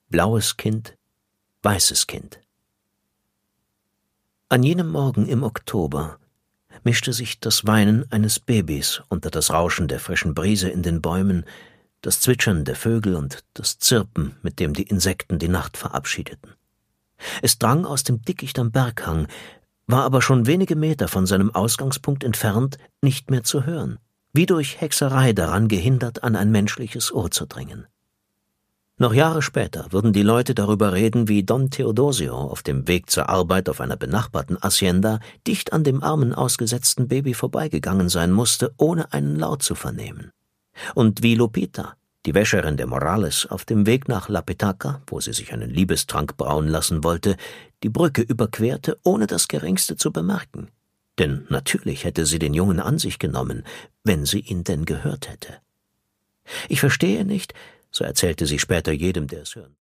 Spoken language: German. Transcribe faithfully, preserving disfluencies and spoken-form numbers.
blaues Kind, weißes Kind. An jenem Morgen im Oktober mischte sich das Weinen eines Babys unter das Rauschen der frischen Brise in den Bäumen, das Zwitschern der Vögel und das Zirpen, mit dem die Insekten die Nacht verabschiedeten. Es drang aus dem Dickicht am Berghang, war aber schon wenige Meter von seinem Ausgangspunkt entfernt nicht mehr zu hören, wie durch Hexerei daran gehindert, an ein menschliches Ohr zu dringen. Noch Jahre später würden die Leute darüber reden, wie Don Teodosio auf dem Weg zur Arbeit auf einer benachbarten Hacienda dicht an dem armen, ausgesetzten Baby vorbeigegangen sein musste, ohne einen Laut zu vernehmen. Und wie Lupita, die Wäscherin der Morales, auf dem Weg nach La Petaca, wo sie sich einen Liebestrank brauen lassen wollte, die Brücke überquerte, ohne das Geringste zu bemerken. Denn natürlich hätte sie den Jungen an sich genommen, wenn sie ihn denn gehört hätte. Ich verstehe nicht, so erzählte sie später jedem, der es hören